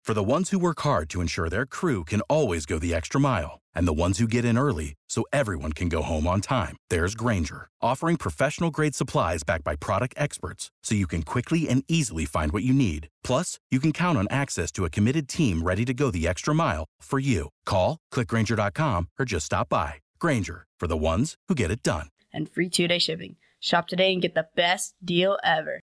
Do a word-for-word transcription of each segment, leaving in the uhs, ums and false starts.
For the ones who work hard to ensure their crew can always go the extra mile, and the ones who get in early so everyone can go home on time, there's Grainger, offering professional-grade supplies backed by product experts so you can quickly and easily find what you need. Plus, you can count on access to a committed team ready to go the extra mile for you. Call, click Grainger dot com, or just stop by. Grainger, for the ones who get it done. And free two-day shipping. Shop today and get the best deal ever.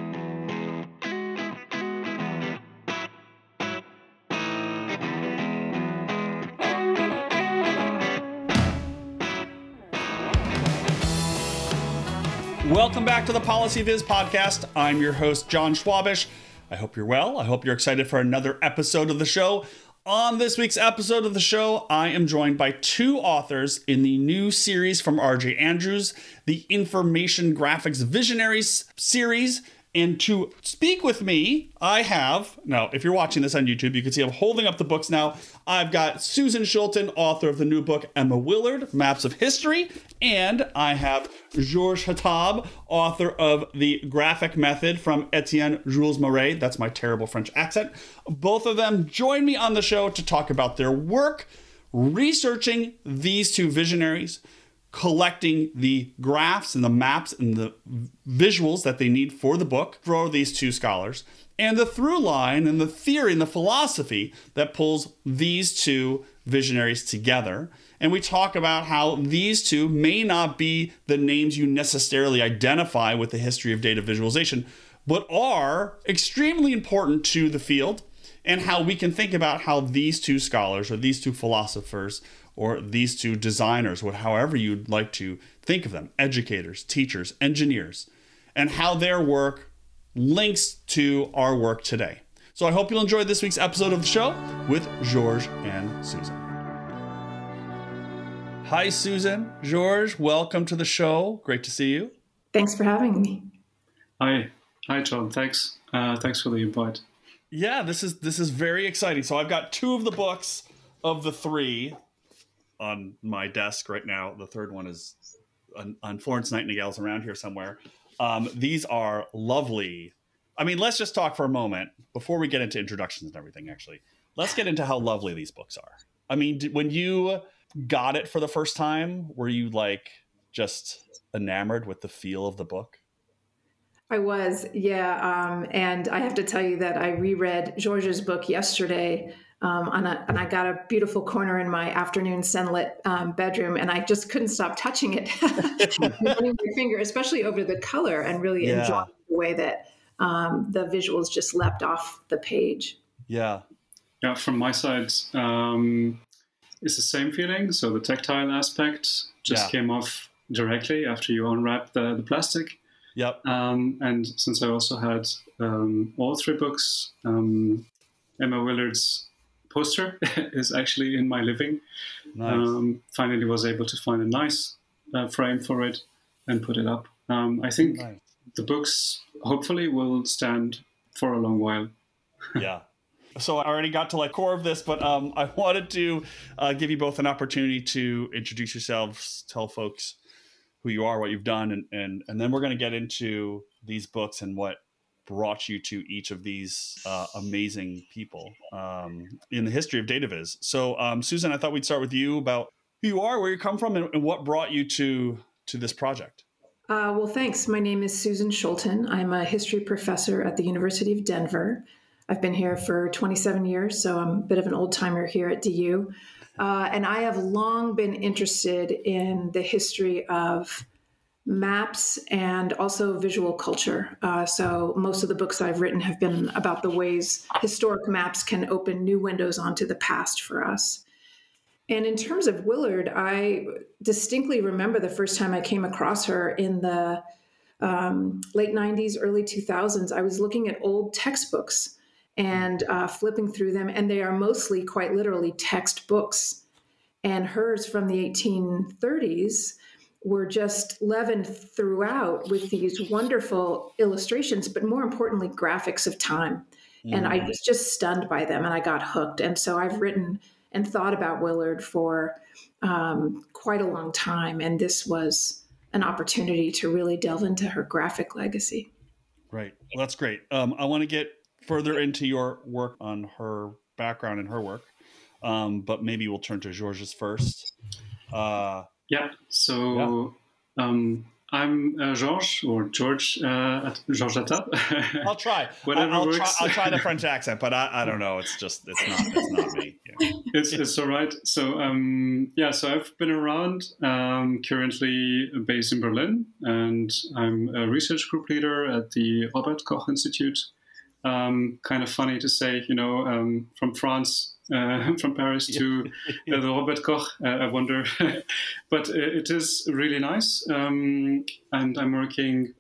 Welcome back to the PolicyViz podcast. I'm your host, John Schwabish. I hope you're well. I hope you're excited for another episode of the show. On this week's episode of the show, I am joined by two authors in the new series from R J Andrews, the Information Graphics Visionaries series. And to speak with me, I have, now, if you're watching this on YouTube, you can see I'm holding up the books now. I've got Susan Schulten, author of the new book, Emma Willard, Maps of History. And I have Georges Hatab, author of The Graphic Method from Etienne Jules Marais. That's my terrible French accent. Both of them join me on the show to talk about their work researching these two visionaries, collecting the graphs and the maps and the visuals that they need for the book for these two scholars, and the through line and the theory and the philosophy that pulls these two visionaries together. And we talk about how these two may not be the names you necessarily identify with the history of data visualization, but are extremely important to the field, and how we can think about how these two scholars or these two philosophers or these two designers, however you'd like to think of them, educators, teachers, engineers, and how their work links to our work today. So I hope you'll enjoy this week's episode of the show with Georges and Susan. Hi, Susan. Georges, welcome to the show. Great to see you. Thanks for having me. Hi. Hi, John. Thanks. Uh, thanks for the invite. Yeah, this is this is very exciting. So I've got two of the books of the three on my desk right now. The third one is on, on Florence Nightingale's around here somewhere. Um, these are lovely. I mean, let's just talk for a moment before we get into introductions and everything, actually. Let's get into how lovely these books are. I mean, did, when you got it for the first time, were you like just enamored with the feel of the book? I was, yeah. Um, and I have to tell you that I reread Georges' book yesterday, um, on a, and I got a beautiful corner in my afternoon sunlit um, bedroom, and I just couldn't stop touching it, running my finger, especially over the color, and really Yeah. enjoying the way that um, the visuals just leapt off the page. Yeah. Yeah, from my side, um, it's the same feeling. So the tactile aspect just Yeah. came off directly after you unwrap the, the plastic. Yep. Um, and since I also had um, all three books, um, Emma Willard's poster is actually in my living. Nice. Um, finally was able to find a nice uh, frame for it and put it up. Um, I think Nice. the books hopefully will stand for a long while. Yeah. So I already got to like core of this, but um, I wanted to uh, give you both an opportunity to introduce yourselves, tell folks who you are, what you've done, and and, and then we're going to get into these books and what brought you to each of these uh, amazing people um, in the history of DataViz. So um, Susan, I thought we'd start with you about who you are, where you come from, and, and what brought you to to this project. Uh, well, thanks. My name is Susan Schulten. I'm a history professor at the University of Denver. I've been here for twenty-seven years, so I'm a bit of an old timer here at D U. Uh, and I have long been interested in the history of maps and also visual culture. Uh, so most of the books I've written have been about the ways historic maps can open new windows onto the past for us. And in terms of Willard, I distinctly remember the first time I came across her in the um, late nineties, early two thousands. I was looking at old textbooks and uh, flipping through them, and they are mostly quite literally textbooks. And hers from the eighteen thirties were just leavened throughout with these wonderful illustrations, but more importantly, graphics of time. Mm. And I was just stunned by them, and I got hooked. And so I've written and thought about Willard for um, quite a long time. And this was an opportunity to really delve into her graphic legacy. Right. Well, that's great. Um, I want to get further into your work on her background and her work, um, but maybe we'll turn to Georges first. Uh, yeah, so yeah. Um, I'm uh, Georges, or George, uh, Georges Attap. I'll try. Whatever I'll, works. Try, I'll try the French accent, but I, I don't know. It's just, it's not, it's not me. Yeah. It's, it's all right. So, um, yeah, so I've been around, um, currently based in Berlin, and I'm a research group leader at the Robert Koch Institute. Um, kind of funny to say, you know, um, from France, uh, from Paris to uh, the Robert Koch, uh, I wonder. But it is really nice. Um, and I'm working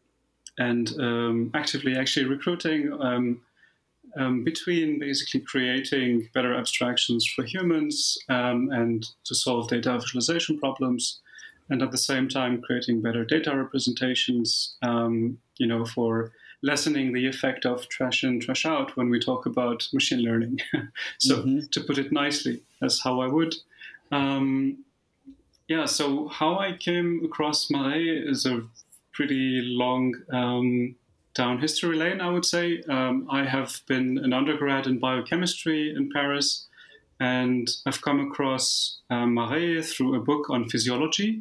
and um, actively actually recruiting um, um, between basically creating better abstractions for humans um, and to solve data visualization problems, and at the same time creating better data representations, um, you know, for lessening the effect of trash in, trash out when we talk about machine learning. So mm-hmm. to put it nicely, that's how I would. Um, yeah, so how I came across Marais is a pretty long um, down history lane, I would say. Um, I have been an undergrad in biochemistry in Paris, and I've come across uh, Marais through a book on physiology.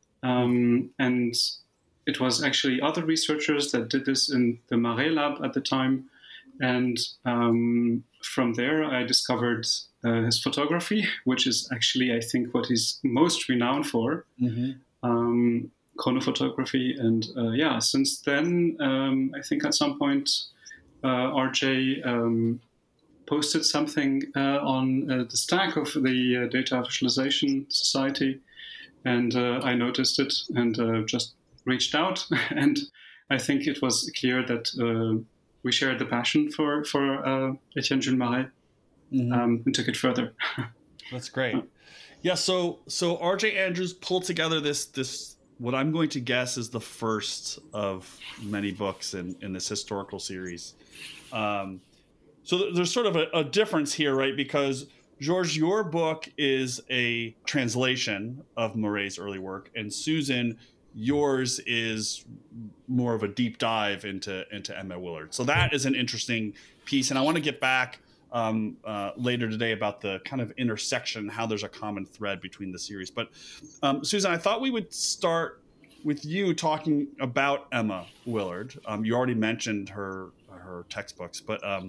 Um, and it was actually other researchers that did this in the Marais lab at the time. And um, from there, I discovered uh, his photography, which is actually, I think, what he's most renowned for, mm-hmm. um, chronophotography. And uh, yeah, since then, um, I think at some point, uh, R J um, posted something uh, on uh, the Stack of the uh, Data Visualization Society. And uh, I noticed it and uh, just reached out, and I think it was clear that uh, we shared the passion for for uh, Etienne Jules Marais, mm-hmm. um, and took it further. That's great. Yeah. So so R J Andrews pulled together this this what I'm going to guess is the first of many books in in this historical series. Um, so there's sort of a, a difference here, right? Because Georges, your book is a translation of Marais' early work, and Susan, yours is more of a deep dive into into Emma Willard. So that is an interesting piece. And I want to get back um, uh, later today about the kind of intersection, how there's a common thread between the series. But um, Susan, I thought we would start with you talking about Emma Willard. Um, you already mentioned her, her textbooks, but um,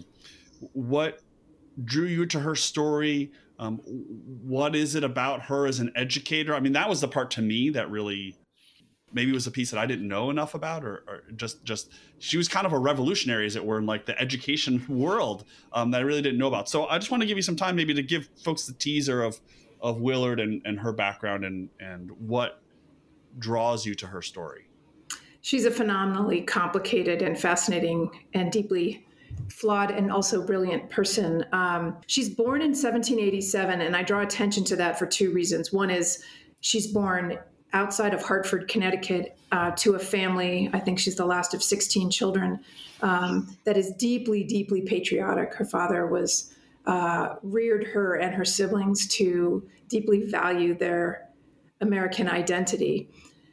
what drew you to her story? Um, what is it about her as an educator? I mean, that was the part to me that really... maybe it was a piece that I didn't know enough about, or, or just, just she was kind of a revolutionary, as it were, in like the education world um, that I really didn't know about. So I just want to give you some time maybe to give folks the teaser of of Willard and, and her background and, and what draws you to her story. She's a phenomenally complicated and fascinating and deeply flawed and also brilliant person. Um, she's born in seventeen eighty-seven, and I draw attention to that for two reasons. One is she's born outside of Hartford, Connecticut, uh, to a family, I think she's the last of sixteen children, um, that is deeply, deeply patriotic. Her father was uh, reared her and her siblings to deeply value their American identity.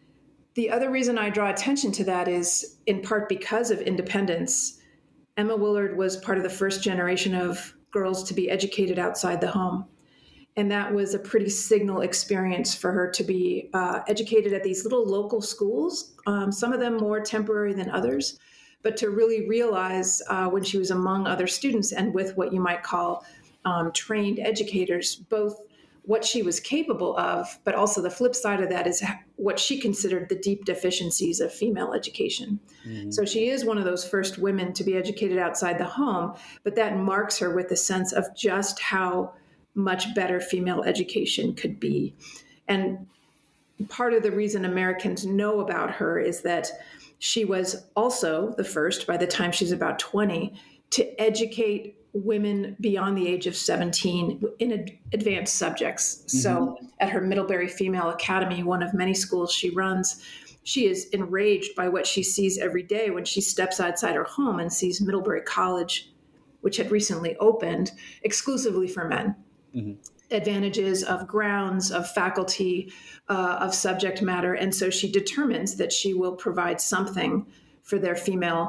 The other reason I draw attention to that is in part because of independence. Emma Willard was part of the first generation of girls to be educated outside the home. And that was a pretty signal experience for her to be uh, educated at these little local schools, um, some of them more temporary than others, but to really realize uh, when she was among other students and with what you might call um, trained educators, both what she was capable of, but also the flip side of that is what she considered the deep deficiencies of female education. Mm-hmm. So she is one of those first women to be educated outside the home, but that marks her with a sense of just how much better female education could be. And part of the reason Americans know about her is that she was also the first, by the time she's about twenty, to educate women beyond the age of seventeen in ad- advanced subjects. Mm-hmm. So at her Middlebury Female Academy, one of many schools she runs, she is enraged by what she sees every day when she steps outside her home and sees Middlebury College, which had recently opened, exclusively for men. Mm-hmm. Advantages of grounds, of faculty, uh, of subject matter. And so she determines that she will provide something for their female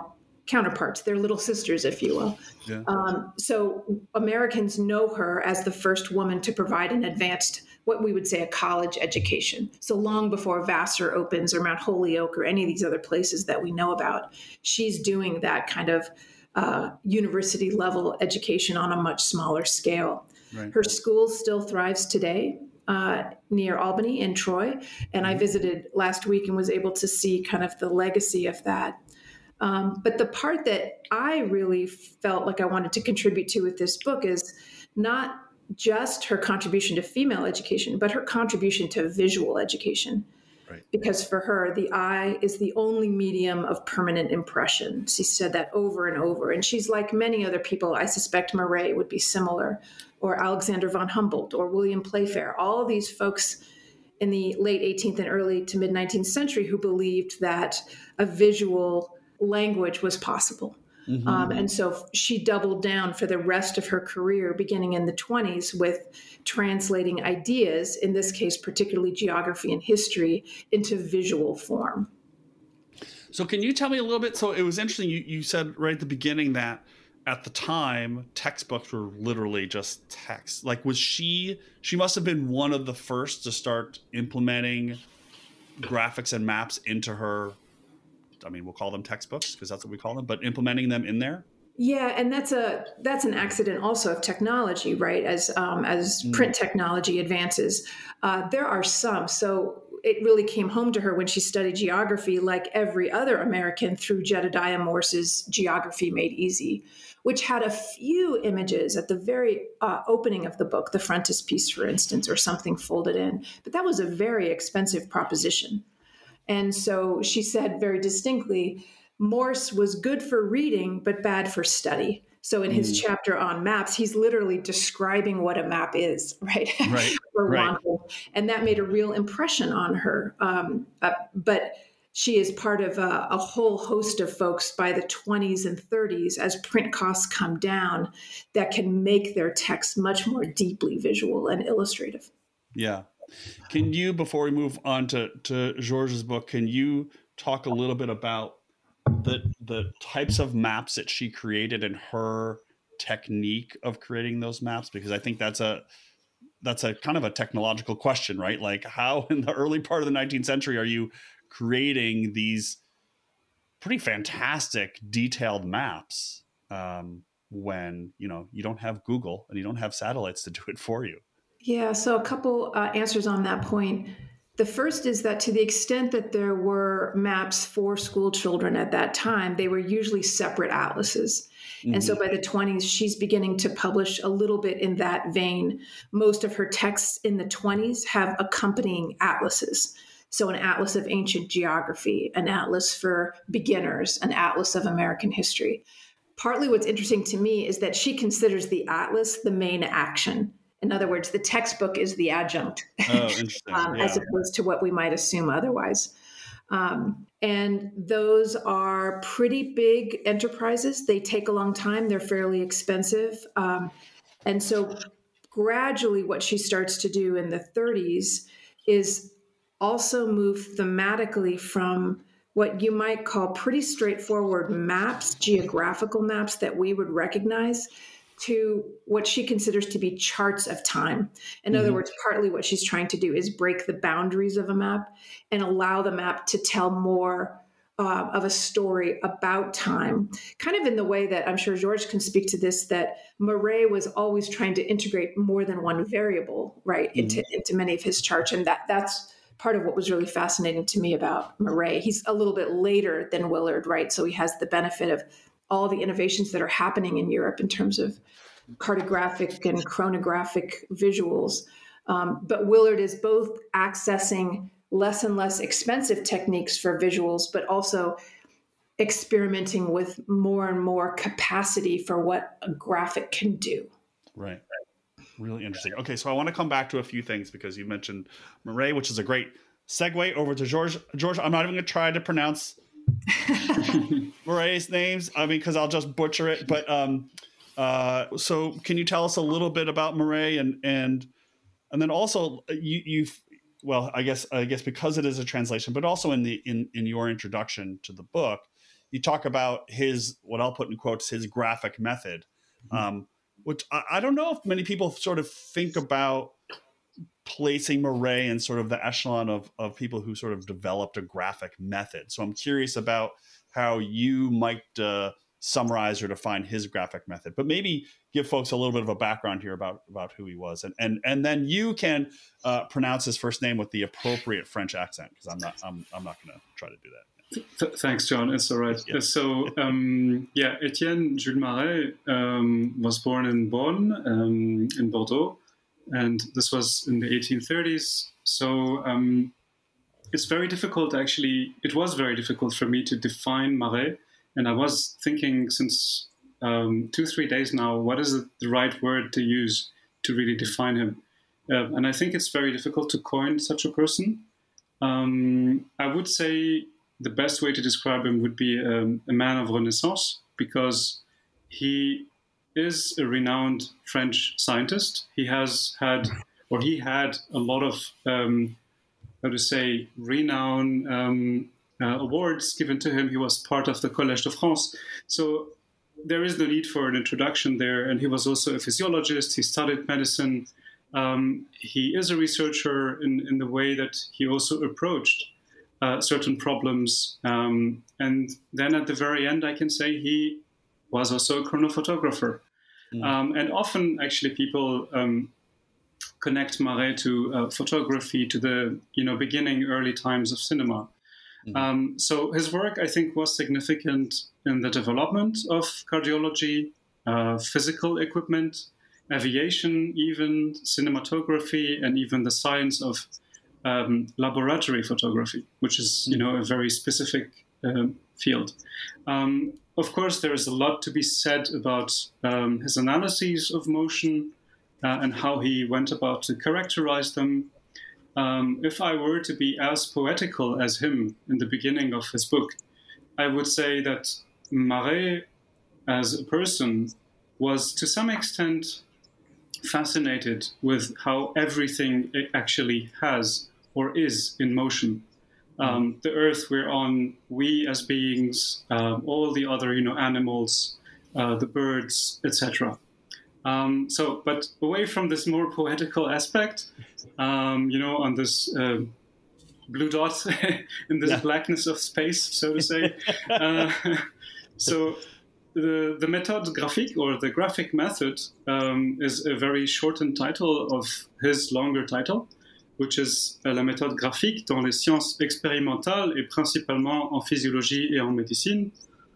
counterparts, their little sisters, if you will. Yeah. Um, so Americans know her as the first woman to provide an advanced, what we would say a college education. So long before Vassar opens or Mount Holyoke or any of these other places that we know about, she's doing that kind of uh, university level education on a much smaller scale. Right. Her school still thrives today uh, near Albany in Troy. And I visited last week and was able to see kind of the legacy of that. Um, but the part that I really felt like I wanted to contribute to with this book is not just her contribution to female education, but her contribution to visual education. Right. Because for her, the eye is the only medium of permanent impression. She said that over and over. And she's like many other people. I suspect Murray would be similar, or Alexander von Humboldt, or William Playfair. All of these folks in the late eighteenth and early to mid nineteenth century who believed that a visual language was possible. Mm-hmm. Um, and so she doubled down for the rest of her career, beginning in the twenties, with translating ideas, in this case, particularly geography and history, into visual form. So can you tell me a little bit? So it was interesting. You, you said right at the beginning that at the time, textbooks were literally just text. Like, was she, she must have been one of the first to start implementing graphics and maps into her, I mean, we'll call them textbooks because that's what we call them, but implementing them in there? Yeah, and that's a that's an accident also of technology, right? As um, as mm. print technology advances, uh, there are some. So it really came home to her when she studied geography, like every other American, through Jedediah Morse's Geography Made Easy, which had a few images at the very uh, opening of the book, the frontispiece, for instance, or something folded in. But that was a very expensive proposition. And so she said very distinctly, Morse was good for reading, but bad for study. So in his mm. chapter on maps, he's literally describing what a map is, right? Right. for right. And that made a real impression on her. Um, uh, but she is part of a, a whole host of folks by the twenties and thirties, as print costs come down, that can make their text much more deeply visual and illustrative. Yeah. Can you, before we move on to, to George's book, can you talk a little bit about the the types of maps that she created and her technique of creating those maps? Because I think that's a that's a kind of a technological question, right? Like, how in the early part of the nineteenth century are you creating these pretty fantastic detailed maps um, when, you know, you don't have Google and you don't have satellites to do it for you? Yeah, so a couple uh, answers on that point. The first is that to the extent that there were maps for school children at that time, they were usually separate atlases. Mm-hmm. And so by the twenties, she's beginning to publish a little bit in that vein. Most of her texts in the twenties have accompanying atlases. So an atlas of ancient geography, an atlas for beginners, an atlas of American history. Partly what's interesting to me is that she considers the atlas the main action. In other words, the textbook is the adjunct, oh, interesting. um, yeah. as opposed to what we might assume otherwise. Um, and those are pretty big enterprises. They take a long time. They're fairly expensive. Um, and so gradually what she starts to do in the thirties is also move thematically from what you might call pretty straightforward maps, geographical maps that we would recognize, to what she considers to be charts of time. In mm-hmm. other words, partly what she's trying to do is break the boundaries of a map and allow the map to tell more uh, of a story about time, kind of in the way that I'm sure George can speak to this, that Murray was always trying to integrate more than one variable, right, mm-hmm. into, into many of his charts. And that that's part of what was really fascinating to me about Murray. He's a little bit later than Willard, right? So he has the benefit of all the innovations that are happening in Europe in terms of cartographic and chronographic visuals. Um, but Willard is both accessing less and less expensive techniques for visuals, but also experimenting with more and more capacity for what a graphic can do. Right. Really interesting. Okay, so I want to come back to a few things because you mentioned Murray, which is a great segue over to George. George, I'm not even going to try to pronounce Murray's names, I mean, because I'll just butcher it. But um, uh, so, can you tell us a little bit about Murray, and and and then also you you've well, I guess I guess because it is a translation, but also in the in in your introduction to the book, you talk about his, what I'll put in quotes, his graphic method, mm-hmm. um, which I, I don't know if many people sort of think about placing Marais in sort of the echelon of, of people who sort of developed a graphic method. So I'm curious about how you might uh, summarize or define his graphic method, but maybe give folks a little bit of a background here about, about who he was. And, and, and then you can uh, pronounce his first name with the appropriate French accent, because I'm not, I'm, I'm not going to try to do that. Th- thanks, John. It's all right. Yeah. So, um, yeah, Étienne Jules Marais um, was born in Beaune, um, in Bordeaux, and this was in the eighteen thirties. So um, it's very difficult, actually. It was very difficult for me to define Marais. And I was thinking since um, two, three days now, what is the right word to use to really define him? Uh, and I think it's very difficult to coin such a person. Um, I would say the best way to describe him would be um, a man of Renaissance, because he is a renowned French scientist. He has had, or he had a lot of, um, how to say, renown um, uh, awards given to him. He was part of the Collège de France. So there is no need for an introduction there. And he was also a physiologist. He studied medicine. Um, he is a researcher in, in the way that he also approached uh, certain problems. Um, and then at the very end, I can say he was also a chronophotographer. Mm. Um, and often, actually, people um, connect Marais to uh, photography, to the you know beginning, early times of cinema. Mm. Um, so his work, I think, was significant in the development of cardiology, uh, physical equipment, aviation, even cinematography, and even the science of um, laboratory photography, which is you know a very specific um, field. Um, Of course, there is a lot to be said about um, his analyses of motion uh, and how he went about to characterize them. Um, if I were to be as poetical as him in the beginning of his book, I would say that Marais, as a person, was to some extent fascinated with how everything actually has or is in motion. Um, the earth we're on, we as beings, um, all the other, you know, animals, uh, the birds, et cetera. Um, so, but away from this more poetical aspect, um, you know, on this uh, blue dot in this yeah. blackness of space, so to say. uh, so, the the méthode graphique, or the graphic method, um, is a very shortened title of his longer title, which is la méthode graphique dans les sciences expérimentales et principalement en physiologie et en médecine.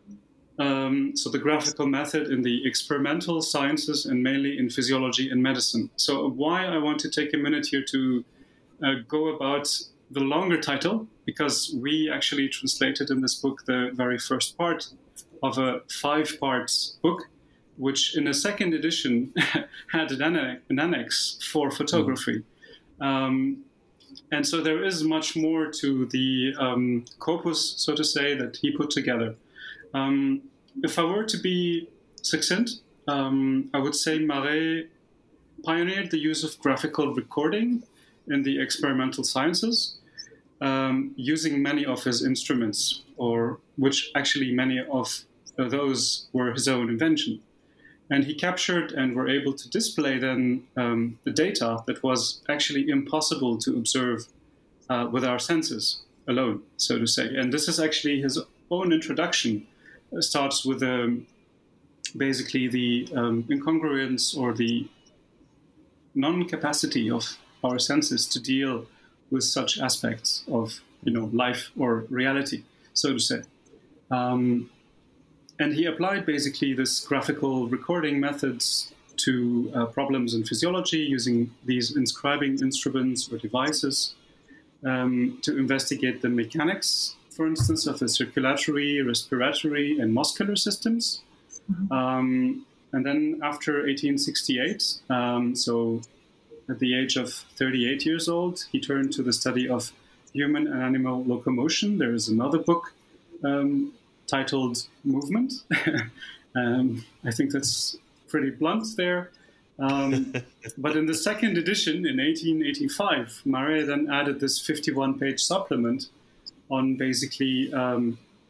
Um, so the graphical method in the experimental sciences and mainly in physiology and medicine. So why I want to take a minute here to uh, go about the longer title, because we actually translated in this book the very first part of a five-part book, which in a second edition had an, annex, an annex for photography. Mm. Um, and so there is much more to the um, corpus, so to say, that he put together. Um, if I were to be succinct, um, I would say Marais pioneered the use of graphical recording in the experimental sciences, um, using many of his instruments, or which actually many of those were his own invention. And he captured and were able to display then um, the data that was actually impossible to observe uh, with our senses alone, so to say. And this is actually his own introduction. It starts with um, basically the um, incongruence or the non-capacity of our senses to deal with such aspects of, you know, life or reality, so to say. Um, And he applied basically this graphical recording methods to uh, problems in physiology, using these inscribing instruments or devices um, to investigate the mechanics, for instance, of the circulatory, respiratory, and muscular systems. Mm-hmm. Um, and then after eighteen sixty-eight, um, so at the age of thirty-eight years old, he turned to the study of human and animal locomotion. There is another book um, titled Movement. um, I think that's pretty blunt there. Um, but in the second edition, in eighteen eighty-five, Marais then added this fifty-one page supplement on basically um,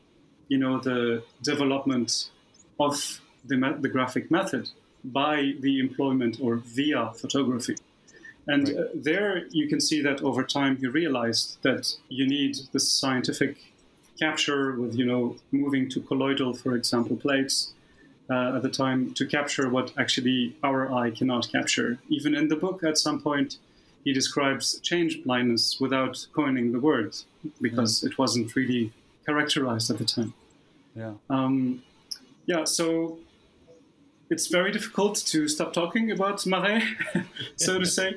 you know, the development of the, the graphic method by the employment or via photography. And right. uh, there you can see that over time he realized that you need this scientific capture with, you know, moving to colloidal, for example, plates uh, at the time to capture what actually our eye cannot capture. Even in the book, at some point, he describes change blindness without coining the word because mm. it wasn't really characterized at the time. Yeah. Um, yeah, so it's very difficult to stop talking about Marais, so to say.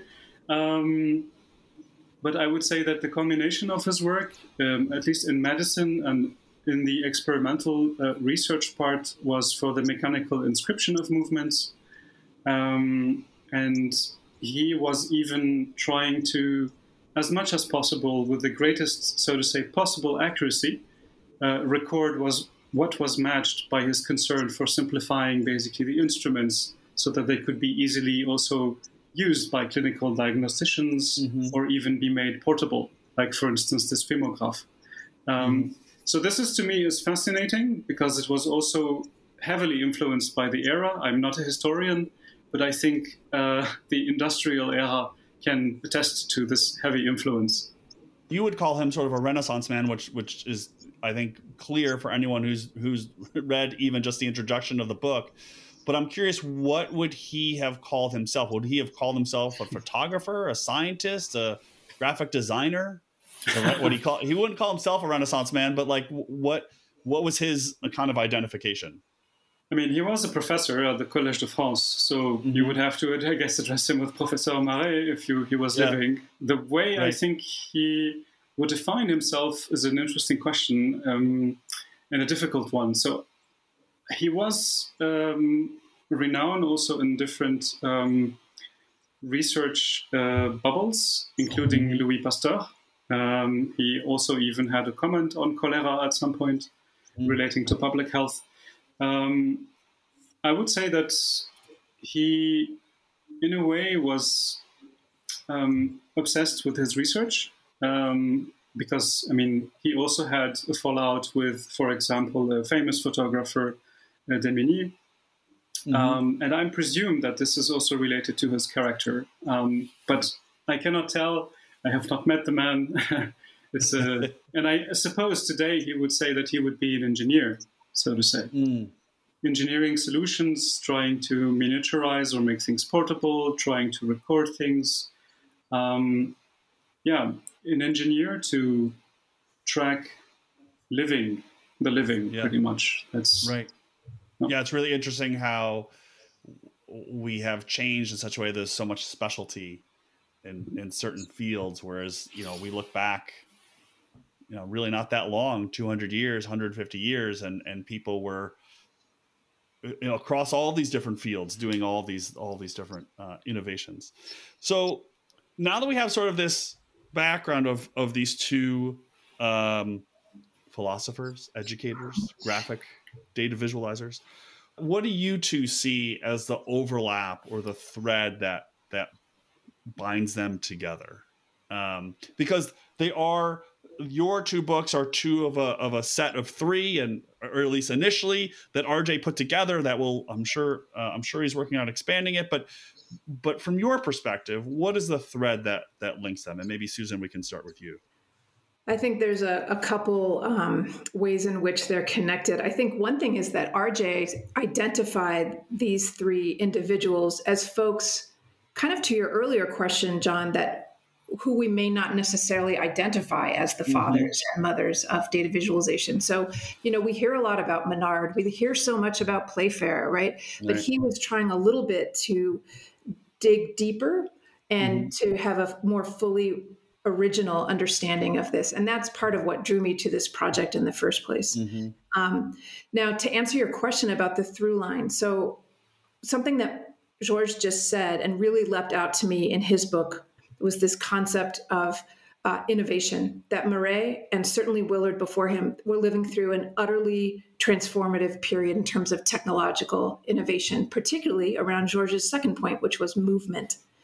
Um, but I would say that the combination of his work, um, at least in medicine and in the experimental uh, research part, was for the mechanical inscription of movements. Um, and he was even trying to, as much as possible, with the greatest, so to say, possible accuracy, uh, record was what was matched by his concern for simplifying basically the instruments so that they could be easily also used by clinical diagnosticians mm-hmm. or even be made portable, like, for instance, this phimograph. Um, mm-hmm. So this is, to me, is fascinating because it was also heavily influenced by the era. I'm not a historian, but I think uh, the industrial era can attest to this heavy influence. You would call him sort of a Renaissance man, which which is, I think, clear for anyone who's who's read even just the introduction of the book. But I'm curious, what would he have called himself? Would he have called himself a photographer, a scientist, a graphic designer? What he call he wouldn't call himself a Renaissance man, but like what what was his kind of identification? I mean, he was a professor at the Collège de France, so mm-hmm. you would have to, I guess, address him with Professor Marais if you, he was yeah. living. The way right. I think he would define himself is an interesting question um, and a difficult one. So he was um, renowned also in different um, research uh, bubbles, including mm-hmm. Louis Pasteur. Um, he also even had a comment on cholera at some point mm-hmm. relating to public health. Um, I would say that he, in a way, was um, obsessed with his research um, because, I mean, he also had a fallout with, for example, the famous photographer uh, Demigny. Mm-hmm. Um, and I presume that this is also related to his character. Um, but I cannot tell. I have not met the man. It's a, and I suppose today he would say that he would be an engineer, so to say. Mm. Engineering solutions, trying to miniaturize or make things portable, trying to record things. Um, yeah, an engineer to track living, the living, yeah. pretty much. That's right. No. Yeah, it's really interesting how we have changed in such a way there's so much specialty in, in certain fields, whereas, you know, we look back, you know, really not that long, two hundred years, one hundred fifty years, and, and people were, you know, across all these different fields doing all these, all these different uh, innovations. So now that we have sort of this background of, of these two um, philosophers, educators, graphic data visualizers, what do you two see as the overlap or the thread that, that binds them together? Um, because they are, your two books are two of a of a set of three, and or at least initially that R J put together. That will, I'm sure, uh, I'm sure he's working on expanding it. But but from your perspective, what is the thread that that links them? And maybe Susan, we can start with you. I think there's a, a couple um, ways in which they're connected. I think one thing is that R J identified these three individuals as folks, kind of to your earlier question, John, that who we may not necessarily identify as the fathers mm-hmm. and mothers of data visualization. So, you know, we hear a lot about Menard. We hear so much about Playfair, right? right? But he was trying a little bit to dig deeper and mm-hmm. to have a more fully original understanding of this. And that's part of what drew me to this project in the first place. Mm-hmm. Um, now, to answer your question about the through line. So something that Georges just said and really leapt out to me in his book was this concept of uh, innovation, that Marais and certainly Willard before him were living through an utterly transformative period in terms of technological innovation, particularly around Georges' second point, which was movement.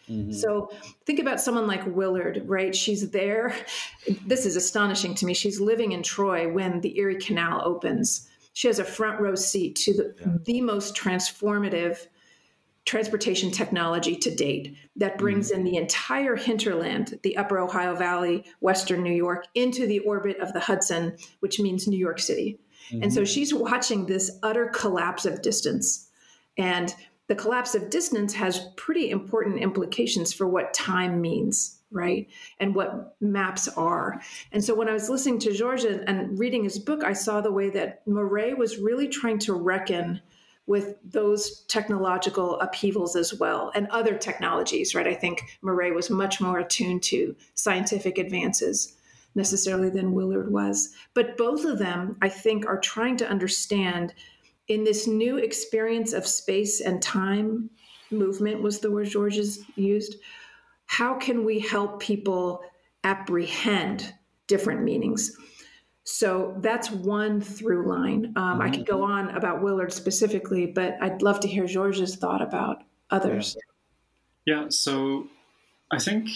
Mm-hmm. So think about someone like Willard, right? She's there. This is astonishing to me. She's living in Troy when the Erie Canal opens. She has a front row seat to the, yeah. the most transformative transportation technology to date that brings mm-hmm. in the entire hinterland, the upper Ohio Valley, Western New York, into the orbit of the Hudson, which means New York City. Mm-hmm. And so she's watching this utter collapse of distance. And the collapse of distance has pretty important implications for what time means, right? And what maps are. And so when I was listening to Georges and reading his book, I saw the way that Marais was really trying to reckon with those technological upheavals as well, and other technologies, right? I think Marais was much more attuned to scientific advances necessarily than Willard was. But both of them, I think, are trying to understand in this new experience of space and time, movement was the word Georges used, how can we help people apprehend different meanings? So that's one through line. Um, mm-hmm. I could go on about Willard specifically, but I'd love to hear Georges' thought about others. Yeah, yeah, so I think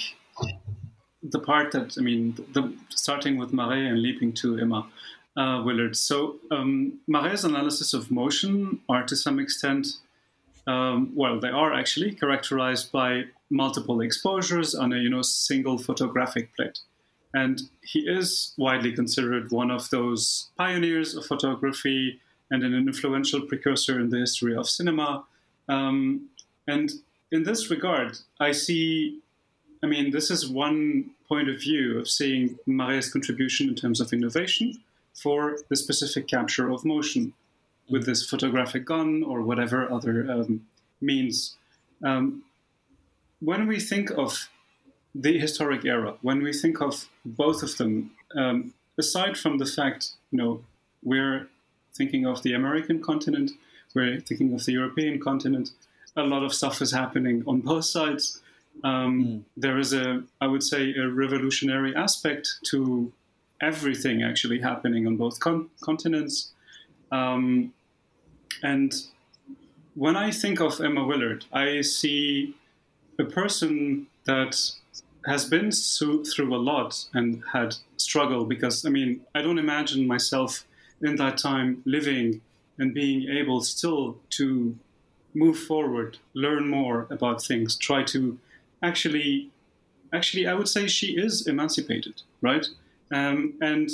the part that, I mean, the, starting with Marais and leaping to Emma uh, Willard. So um, Marais' analysis of motion are to some extent, um, well, they are actually characterized by multiple exposures on a, you know, single photographic plate. And he is widely considered one of those pioneers of photography and an influential precursor in the history of cinema. Um, and in this regard, I see, I mean, this is one point of view of seeing Marais' contribution in terms of innovation for the specific capture of motion with this photographic gun or whatever other um, means. Um, when we think of the historic era, when we think of both of them, um, aside from the fact, you know, we're thinking of the American continent, we're thinking of the European continent, a lot of stuff is happening on both sides. Um, mm. There is a, I would say, a revolutionary aspect to everything actually happening on both con- continents. Um, and when I think of Emma Willard, I see a person that has been so, through a lot and had struggle because, I mean, I don't imagine myself in that time living and being able still to move forward, learn more about things, try to actually, actually, I would say she is emancipated, right? Um, and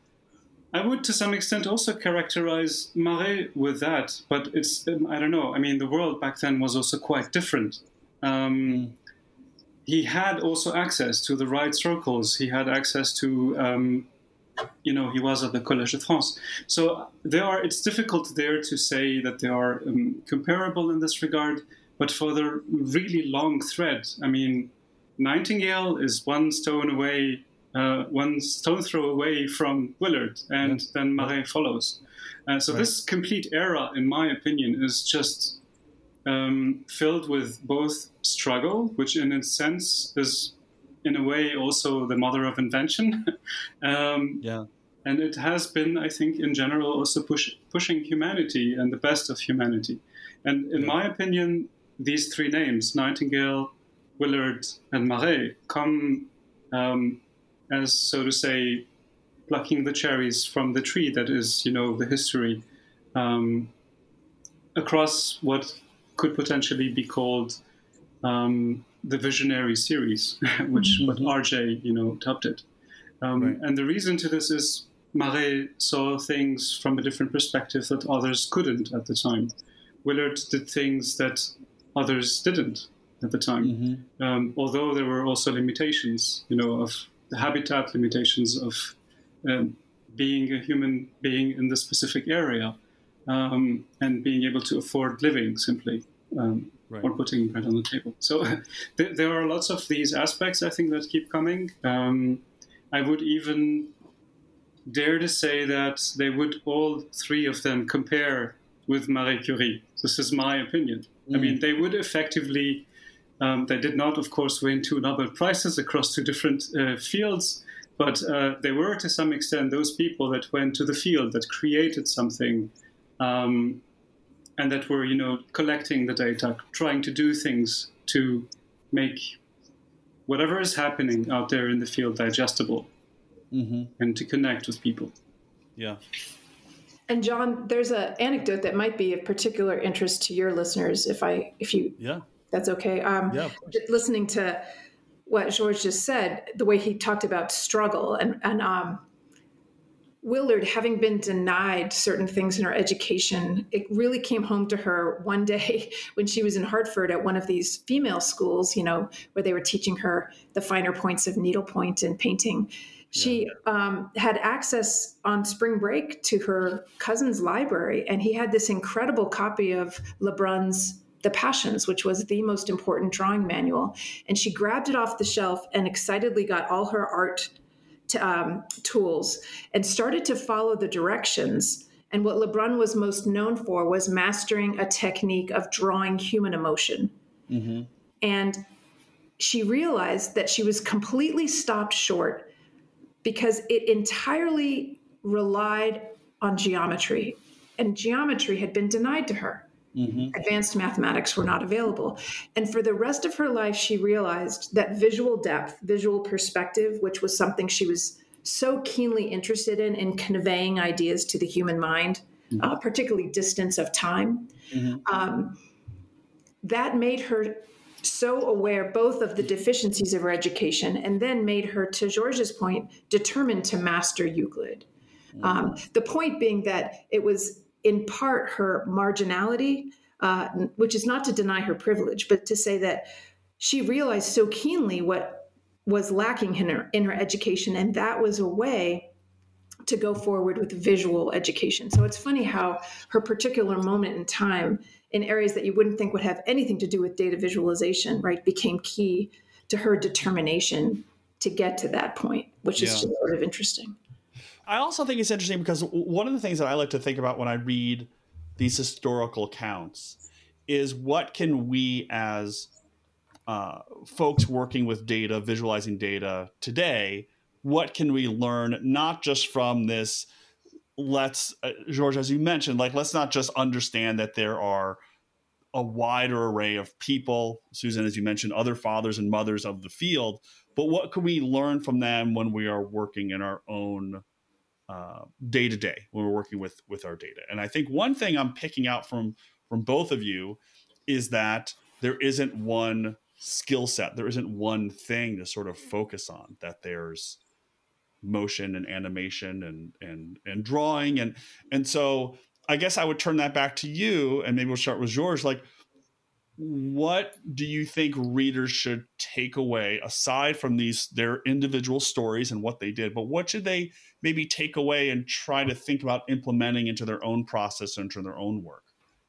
I would, to some extent, also characterize Marais with that, but it's, I don't know, I mean, the world back then was also quite different. Um, he had also access to the right circles. He had access to, um, you know, he was at the Collège de France. So there are, it's difficult there to say that they are um, comparable in this regard, but for the really long thread, I mean, Nightingale is one stone away, uh, one stone throw away from Willard, and yeah. then Marais follows. Uh, so right. This complete era, in my opinion, is just um, filled with both struggle, which in a sense is in a way also the mother of invention. um, yeah. And it has been, I think, in general, also push, pushing humanity and the best of humanity. And in yeah. my opinion, these three names, Nightingale, Willard, and Marais, come um, as, so to say, plucking the cherries from the tree that is, you know, the history um, across what could potentially be called um, the Visionary series, which mm-hmm. what R J, you know, dubbed it. Um, right. And the reason to this is Marais saw things from a different perspective that others couldn't at the time. Willard did things that others didn't at the time, mm-hmm. um, although there were also limitations, you know, of the habitat limitations of um, being a human being in the specific area um, and being able to afford living simply. Um, Right. Or putting bread on the table. So th- there are lots of these aspects, I think, that keep coming. Um, I would even dare to say that they would all three of them compare with Marie Curie. This is my opinion. Mm. I mean, they would effectively, um, they did not, of course, win two Nobel Prizes across two different uh, fields, but uh, they were, to some extent, those people that went to the field, that created something, um, and that were, you know, collecting the data, trying to do things to make whatever is happening out there in the field digestible, mm-hmm. and to connect with people. Yeah. And John, there's an anecdote that might be of particular interest to your listeners, if I, if you, yeah, that's okay. Um, yeah. Listening to what George just said, the way he talked about struggle, and and um, Willard having been denied certain things in her education, it really came home to her one day when she was in Hartford at one of these female schools, you know, where they were teaching her the finer points of needlepoint and painting. She um, had access on spring break to her cousin's library, and he had this incredible copy of Lebrun's The Passions, which was the most important drawing manual. And she grabbed it off the shelf and excitedly got all her art t- um, tools and started to follow the directions. And what Lebrun was most known for was mastering a technique of drawing human emotion. Mm-hmm. And she realized that she was completely stopped short because it entirely relied on geometry, and geometry had been denied to her. Mm-hmm. Advanced mathematics were not available. And for the rest of her life, she realized that visual depth, visual perspective, which was something she was so keenly interested in, in conveying ideas to the human mind, mm-hmm. uh, particularly distance of time, mm-hmm. um, that made her so aware both of the deficiencies of her education, and then made her, to George's point, determined to master Euclid. Mm-hmm. Um, the point being that it was in part her marginality, uh, which is not to deny her privilege, but to say that she realized so keenly what was lacking in her, in her education, and that was a way to go forward with visual education. So it's funny how her particular moment in time, in areas that you wouldn't think would have anything to do with data visualization, right, became key to her determination to get to that point, which is yeah. just sort of interesting. I also think it's interesting because one of the things that I like to think about when I read these historical accounts is what can we as uh, folks working with data, visualizing data today, what can we learn not just from this, let's, uh, George, as you mentioned, like, let's not just understand that there are a wider array of people, Susan, as you mentioned, other fathers and mothers of the field, but what can we learn from them when we are working in our own uh, day-to-day, when we're working with, with our data? And I think one thing I'm picking out from, from both of you is that there isn't one skill set, there isn't one thing to sort of focus on, that there's motion and animation and and and drawing, and and so I guess I would turn that back to you, and maybe we'll start with George. Like, what do you think readers should take away aside from these their individual stories and what they did, but what should they maybe take away and try to think about implementing into their own process, into their own work?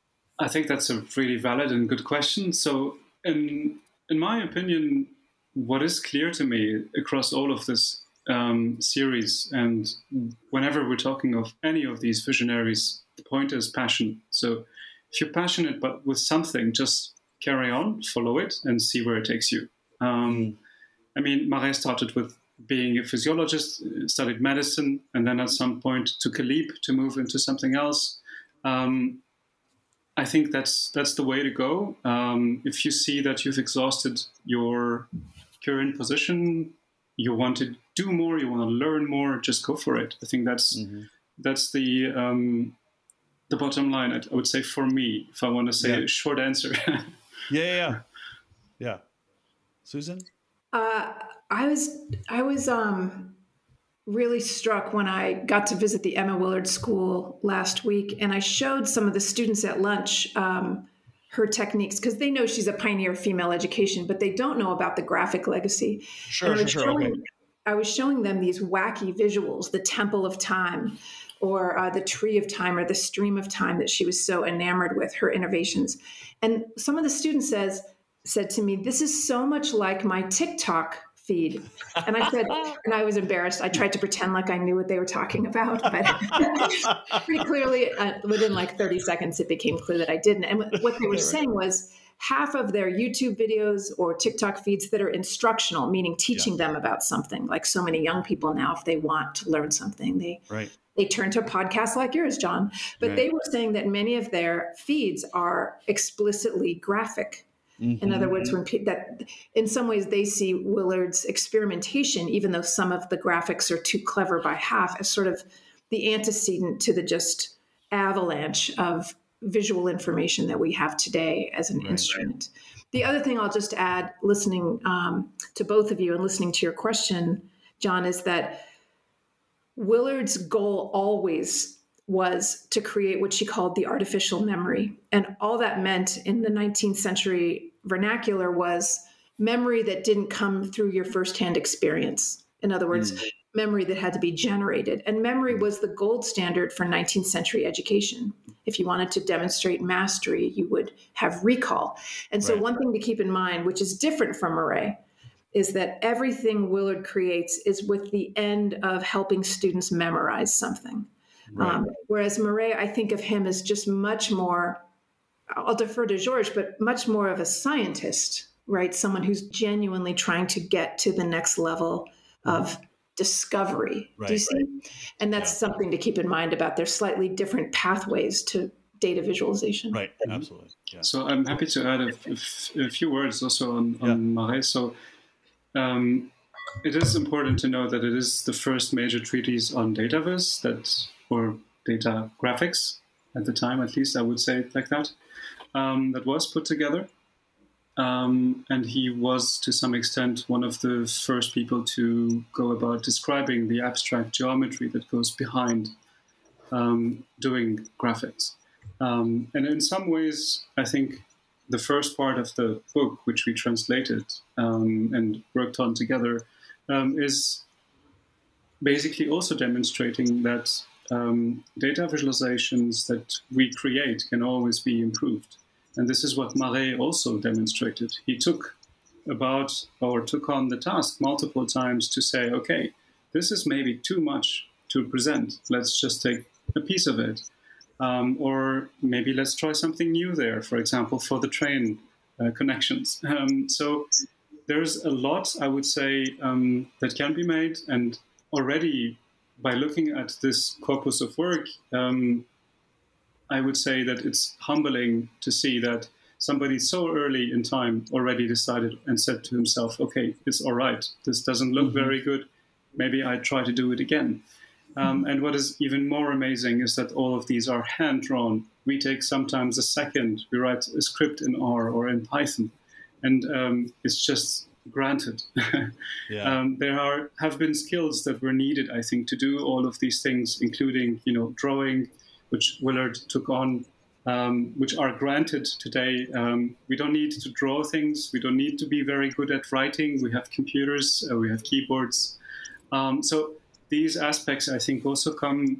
I think that's a really valid and good question. So in in my opinion, what is clear to me across all of this Um, series, and whenever we're talking of any of these visionaries, the point is passion. So if you're passionate but with something, just carry on, follow it, and see where it takes you. Um, I mean, Marais started with being a physiologist, studied medicine, and then at some point took a leap to move into something else. Um, I think that's that's the way to go. Um, if you see that you've exhausted your current position, you want to do more, you want to learn more, just go for it. I think that's mm-hmm. that's the um, the bottom line, I, I would say, for me, if I want to say yeah. a short answer. yeah, yeah, yeah. Yeah. Susan? Uh, I was I was um, really struck when I got to visit the Emma Willard School last week, and I showed some of the students at lunch um, her techniques, because they know she's a pioneer of female education, but they don't know about the graphic legacy. Sure, sure, sure. Showing, okay. I was showing them these wacky visuals, the Temple of Time, or uh, the Tree of Time, or the Stream of Time that she was so enamored with, her innovations. And some of the students says said to me, "This is so much like my TikTok feed." And I said, and I was embarrassed. I tried to pretend like I knew what they were talking about, but pretty clearly, uh, within like thirty seconds, it became clear that I didn't. And what they were saying was half of their YouTube videos or TikTok feeds that are instructional, meaning teaching yeah. them about something, like so many young people now, if they want to learn something, they right. they turn to podcasts like yours, John. But right. they were saying that many of their feeds are explicitly graphic. Mm-hmm. In other words, when pe- that in some ways they see Willard's experimentation, even though some of the graphics are too clever by half, as sort of the antecedent to the just avalanche of visual information that we have today as an right. instrument. The other thing I'll just add, listening um, to both of you and listening to your question, John, is that Willard's goal always was to create what she called the artificial memory. And all that meant in the nineteenth century vernacular was memory that didn't come through your firsthand experience. In other words, mm. memory that had to be generated. And memory was the gold standard for nineteenth century education. If you wanted to demonstrate mastery, you would have recall. And so right. one thing to keep in mind, which is different from Murray, is that everything Willard creates is with the end of helping students memorize something. Right. Um, whereas Murray, I think of him as just much more, I'll defer to Georges, but much more of a scientist, right? Someone who's genuinely trying to get to the next level of discovery. Right, Do you see? Right. And that's yeah. something to keep in mind about their slightly different pathways to data visualization. Right, absolutely. Yeah. So I'm happy to add a, a, a few words also on, on yeah. Murray. So um, it is important to know that it is the first major treatise on data viz that, or data graphics at the time, at least I would say it like that, um, that was put together. Um, and he was, to some extent, one of the first people to go about describing the abstract geometry that goes behind um, doing graphics. Um, and in some ways, I think the first part of the book, which we translated um, and worked on together, um, is basically also demonstrating that um, data visualizations that we create can always be improved. And this is what Murray also demonstrated. He took about, or took on the task multiple times to say, okay, this is maybe too much to present. Let's just take a piece of it. Um, or maybe let's try something new there, for example, for the train uh, connections. Um, so there's a lot, I would say, um, that can be made. And already by looking at this corpus of work, um, I would say that it's humbling to see that somebody so early in time already decided and said to himself, okay, it's all right. This doesn't look mm-hmm. very good. Maybe I try to do it again. Um, and what is even more amazing is that all of these are hand-drawn. We take sometimes a second. We write a script in R or in Python, and um, it's just granted. yeah. um, there are have been skills that were needed, I think, to do all of these things, including, you know, drawing, which Willard took on, um, which are granted today. Um, we don't need to draw things. We don't need to be very good at writing. We have computers. Uh, we have keyboards. Um, so these aspects, I think, also come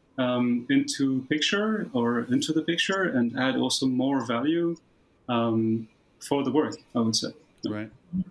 um, into picture or into the picture and add also more value um, for the work, I would say. Right.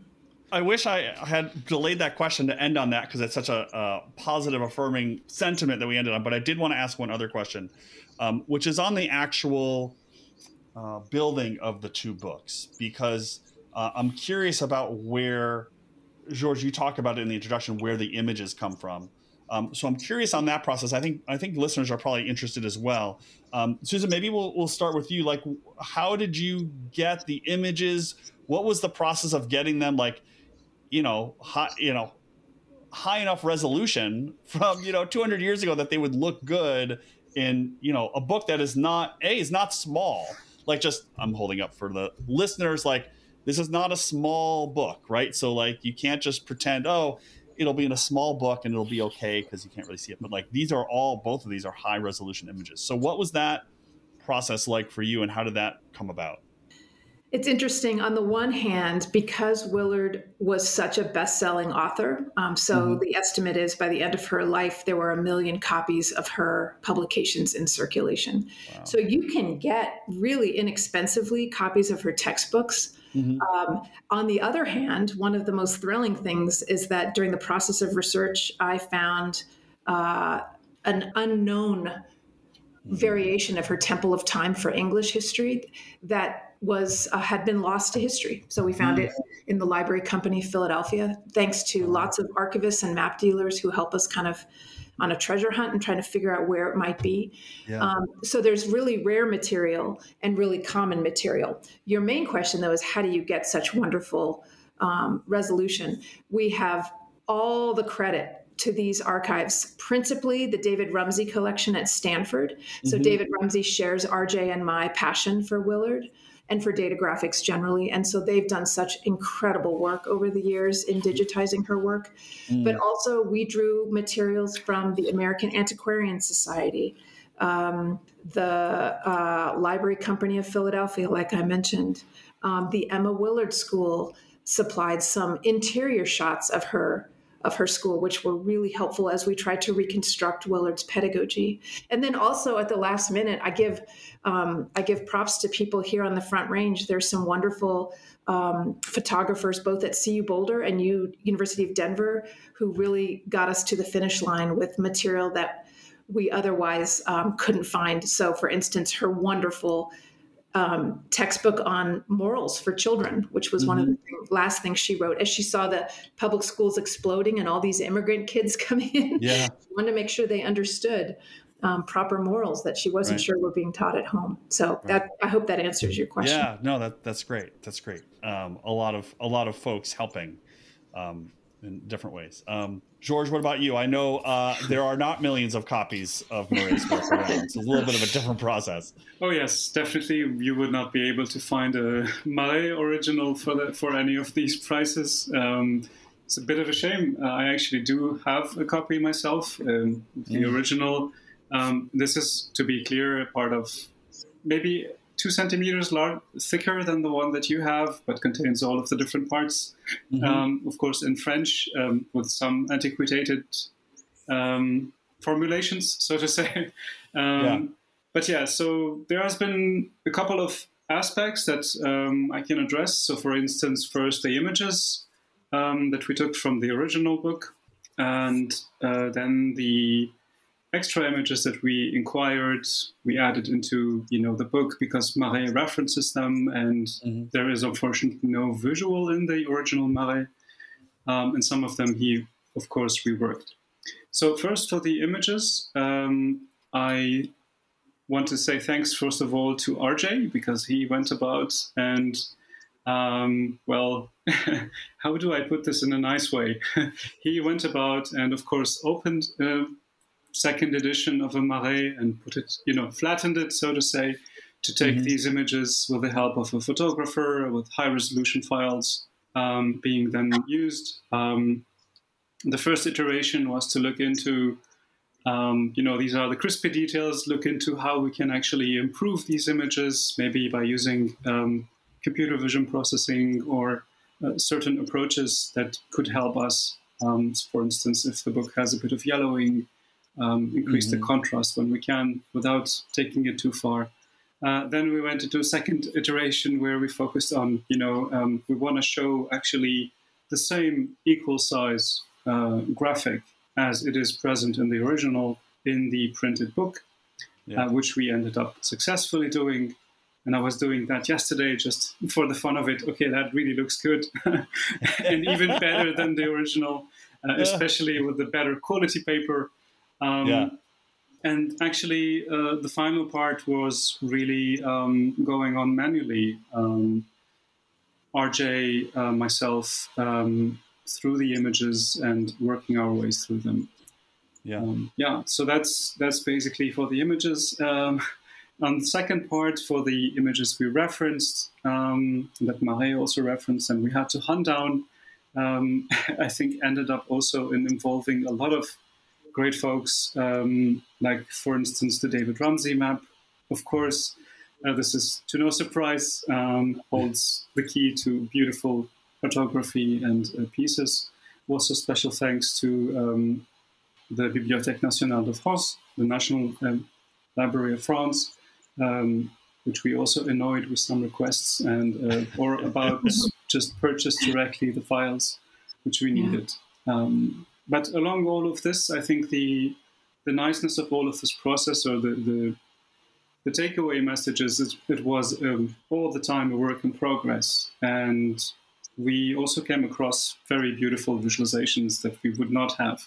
I wish I had delayed that question to end on that because it's such a, a positive, affirming sentiment that we ended on. But I did want to ask one other question, um, which is on the actual uh, building of the two books, because uh, I'm curious about where, Georges, you talk about it in the introduction, where the images come from. Um, so I'm curious on that process. I think I think listeners are probably interested as well. Um, Susan, maybe we'll we'll start with you. Like, how did you get the images? What was the process of getting them? Like, you know, high, you know, high enough resolution from, you know, two hundred years ago that they would look good in, you know, a book that is not, A, is not small. Like, just, I'm holding up for the listeners, like, this is not a small book, right? So, like, you can't just pretend, oh, it'll be in a small book and it'll be okay because you can't really see it. But, like, these are all, both of these are high resolution images. So what was that process like for you, and how did that come about? It's interesting. On the one hand, because Willard was such a best-selling author, um, so mm-hmm. the estimate is by the end of her life, there were a million copies of her publications in circulation. Wow. So you can get really inexpensively copies of her textbooks. Mm-hmm. Um, on the other hand, one of the most thrilling things is that during the process of research, I found uh, an unknown mm-hmm. variation of her Temple of Time for English history that was uh, had been lost to history. So we found mm. it in the Library Company, Philadelphia, thanks to lots of archivists and map dealers who help us kind of on a treasure hunt and trying to figure out where it might be. Yeah. Um, so there's really rare material and really common material. Your main question, though, is how do you get such wonderful um, resolution? We have all the credit to these archives, principally the David Rumsey collection at Stanford. So mm-hmm. David Rumsey shares R J and my passion for Willard and for data graphics generally. And so they've done such incredible work over the years in digitizing her work. Mm. But also we drew materials from the American Antiquarian Society, um, the uh, Library Company of Philadelphia, like I mentioned. Um, the Emma Willard School supplied some interior shots of her of her school, which were really helpful as we tried to reconstruct Willard's pedagogy. And then also at the last minute, I give um, I give props to people here on the Front Range. There's some wonderful um, photographers, both at C U Boulder and U University of Denver, who really got us to the finish line with material that we otherwise um, couldn't find. So for instance, her wonderful Um, textbook on morals for children, which was mm-hmm. one of the th- last things she wrote as she saw the public schools exploding and all these immigrant kids coming in. Yeah. She wanted to make sure they understood um, proper morals that she wasn't right. sure were being taught at home. So right. that I hope that answers your question. Yeah, no, that that's great. That's great. Um, a lot of a lot of folks helping um, in different ways. Um, George, what about you? I know uh, there are not millions of copies of Marais work around. It's a little bit of a different process. Oh yes, definitely. You would not be able to find a Marais original for the, for any of these prices. Um, it's a bit of a shame. Uh, I actually do have a copy myself, um, the mm. original. Um, this is, to be clear, a part of maybe two centimeters large, thicker than the one that you have, but contains all of the different parts. Mm-hmm. Um, of course, in French, um, with some antiquated um, formulations, so to say. Um, yeah. But yeah, so there has been a couple of aspects that um, I can address. So for instance, first the images um, that we took from the original book, and uh, then the extra images that we inquired, we added into, you know, the book because Marais references them, and mm-hmm. there is unfortunately no visual in the original Marais, um, and some of them he, of course, reworked. So first for the images, um, I want to say thanks first of all to R J because he went about and, um, well, how do I put this in a nice way? He went about and, of course, opened Uh, second edition of a Marais and put it, you know, flattened it, so to say, to take mm-hmm. these images with the help of a photographer with high resolution files um, being then used. Um, the first iteration was to look into, um, you know, these are the crispy details, look into how we can actually improve these images, maybe by using um, computer vision processing or uh, certain approaches that could help us. Um, for instance, if the book has a bit of yellowing, Um, increase mm-hmm. the contrast when we can without taking it too far. Uh, then we went into a second iteration where we focused on, you know, um, we want to show actually the same equal size uh, graphic as it is present in the original in the printed book, yeah. uh, which we ended up successfully doing. And I was doing that yesterday just for the fun of it. Okay, that really looks good. And even better than the original, uh, especially with the better quality paper. Um, yeah. And actually, uh, the final part was really um, going on manually. Um, R J, uh, myself, um, through the images and working our ways through them. Yeah. Um, yeah. So that's that's basically for the images. Um, on the second part, for the images we referenced, um, that Marais also referenced, and we had to hunt down. Um, I think ended up also in involving a lot of great folks, um, like, for instance, the David Rumsey map. Of course, uh, this is, to no surprise, um, holds the key to beautiful photography and uh, pieces. Also, special thanks to um, the Bibliothèque Nationale de France, the National um, Library of France, um, which we also annoyed with some requests and uh, or about just purchase directly the files which we needed. Yeah. Um, But along all of this, I think the the niceness of all of this process, or the the, the takeaway message is that it was um, all the time a work in progress. And we also came across very beautiful visualizations that we would not have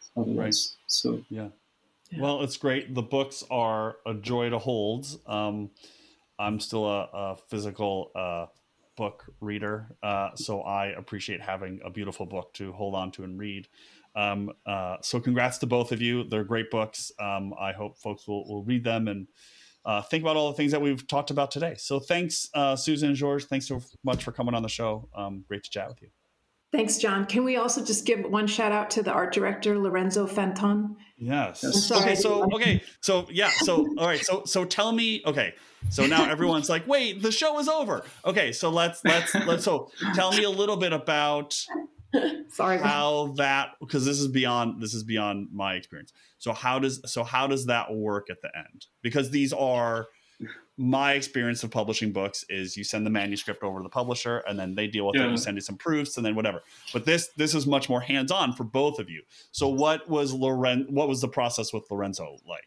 otherwise. Right. So yeah. yeah. Well, it's great. The books are a joy to hold. Um, I'm still a, a physical uh, book reader, uh, so I appreciate having a beautiful book to hold on to and read. Um, uh, so congrats to both of you. They're great books. Um, I hope folks will, will read them and uh, think about all the things that we've talked about today. So thanks, uh, Susan and George. Thanks so much for coming on the show. Um, great to chat with you. Thanks, John. Can we also just give one shout out to the art director, Lorenzo Fanton? Yes. I'm sorry. Okay. So, okay. So yeah. So, all right. So, so tell me, okay. So now everyone's like, wait, the show is over. Okay. So let's, let's, let's, so tell me a little bit about Sorry. how that, because this is beyond, this is beyond my experience. So how does, so how does that work at the end? Because these are, my experience of publishing books is you send the manuscript over to the publisher and then they deal with yeah. it. You send you some proofs and then whatever. But this this is much more hands-on for both of you. So what was Loren? What was the process with Lorenzo like?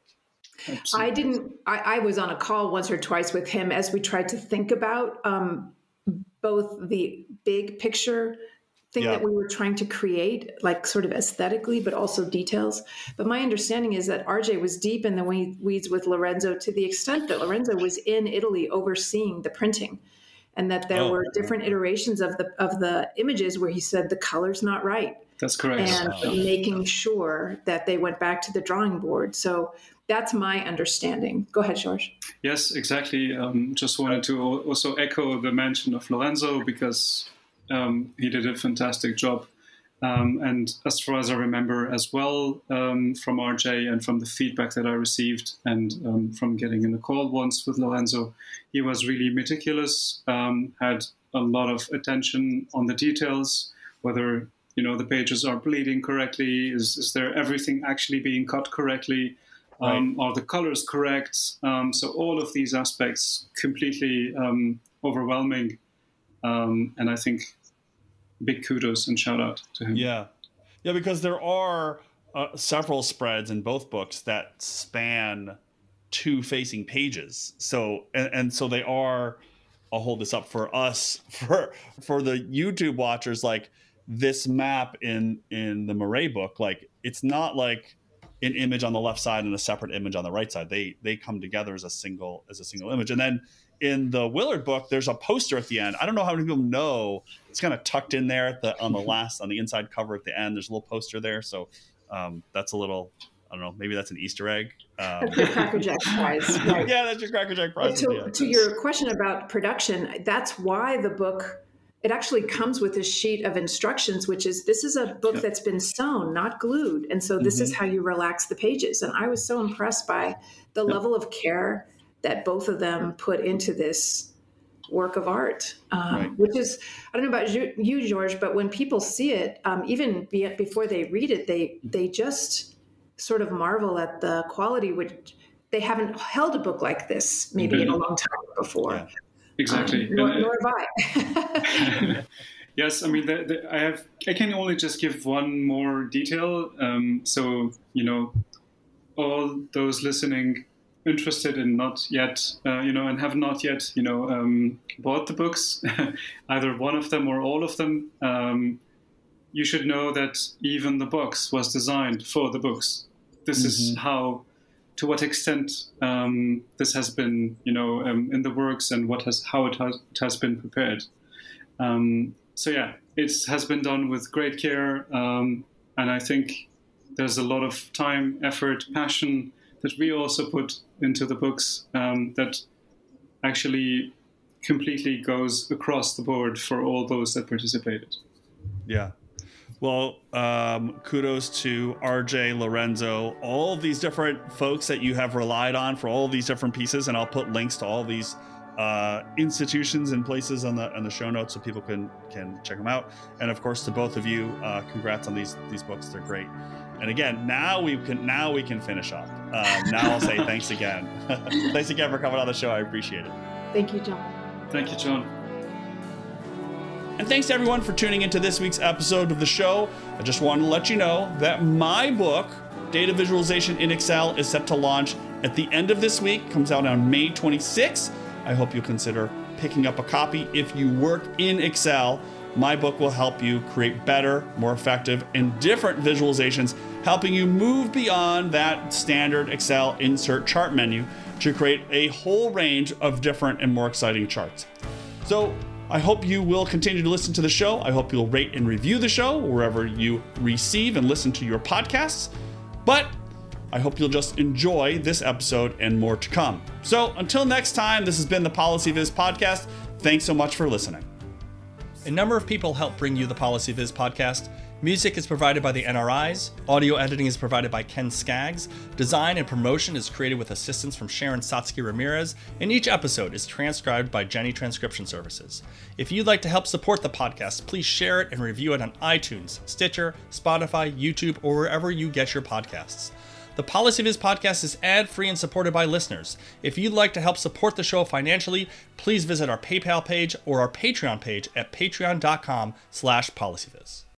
I didn't. I, I was on a call once or twice with him as we tried to think about um, both the big picture thing yeah. that we were trying to create, like sort of aesthetically, but also details. But my understanding is that R J was deep in the weeds with Lorenzo to the extent that Lorenzo was in Italy overseeing the printing, and that there oh. were different iterations of the of the images where he said the color's not right. That's correct. And wow. making sure that they went back to the drawing board. So that's my understanding. Go ahead, George. Yes, exactly. Um, just wanted to also echo the mention of Lorenzo because Um, he did a fantastic job. Um, and as far as I remember as well, um, from R J and from the feedback that I received and um, from getting in a call once with Lorenzo, he was really meticulous, um, had a lot of attention on the details, whether, you know, the pages are bleeding correctly, is, is there everything actually being cut correctly, um, right. are the colors correct? Um, so all of these aspects completely um, overwhelming. Um, and I think big kudos and shout out to him. Yeah. Yeah, because there are uh, several spreads in both books that span two facing pages. So, and, and so they are, I'll hold this up for us, for, for the YouTube watchers, like this map in, in the Murray book, like it's not like an image on the left side and a separate image on the right side. They, they come together as a single, as a single image. And then in the Willard book, there's a poster at the end. I don't know how many people know. It's kind of tucked in there at the on the last on the inside cover at the end. There's a little poster there, so um, that's a little. I don't know. Maybe that's an Easter egg. Um, that's your Cracker Jack prize. Right. Yeah, that's your Cracker Jack prize. To, yeah, to your question about production, that's why the book. It actually comes with a sheet of instructions, which is this is a book that's been sewn, not glued, and so this mm-hmm. is how you relax the pages. And I was so impressed by the yep. level of care that both of them put into this work of art, um, right. which is, I don't know about you, you, George, but when people see it, um, even be it before they read it, they they just sort of marvel at the quality, which they haven't held a book like this maybe mm-hmm. in a long time before. Yeah. Exactly. Um, nor, nor have I. Yes, I mean, the, the, I have. I can only just give one more detail. Um, so, you know, all those listening interested in not yet, uh, you know, and have not yet, you know, um, bought the books, either one of them or all of them, um, you should know that even the box was designed for the books. This mm-hmm. is how, to what extent um, this has been, you know, um, in the works and what has, how it has, it has been prepared. Um, so yeah, it has been done with great care, um, and I think there's a lot of time, effort, passion that we also put into the books um, that actually completely goes across the board for all those that participated. Yeah. Well, um, kudos to R J, Lorenzo, all of these different folks that you have relied on for all of these different pieces. And I'll put links to all these uh, institutions and places on the on the show notes so people can can check them out. And of course, to both of you, uh, congrats on these these books. They're great. And again, now we can now we can finish up. Um, now I'll say thanks again. Thanks again for coming on the show. I appreciate it. Thank you, John. Thank you, John. And thanks to everyone for tuning into this week's episode of the show. I just wanted to let you know that my book, Data Visualization in Excel, is set to launch at the end of this week. Comes out on May twenty-sixth. I hope you'll consider picking up a copy if you work in Excel. my book will help you create better, more effective, and different visualizations, helping you move beyond that standard Excel insert chart menu to create a whole range of different and more exciting charts. So I hope you will continue to listen to the show. I hope you'll rate and review the show wherever you receive and listen to your podcasts. But I hope you'll just enjoy this episode and more to come. So until next time, this has been the PolicyViz podcast. Thanks so much for listening. A number of people help bring you the PolicyViz podcast. Music is provided by the N R Is. Audio editing is provided by Ken Skaggs. Design and promotion is created with assistance from Sharon Satsky Ramirez. And each episode is transcribed by Jenny Transcription Services. If you'd like to help support the podcast, please share it and review it on iTunes, Stitcher, Spotify, YouTube, or wherever you get your podcasts. The PolicyViz podcast is ad-free and supported by listeners. If you'd like to help support the show financially, please visit our PayPal page or our Patreon page at patreon.com slash PolicyViz.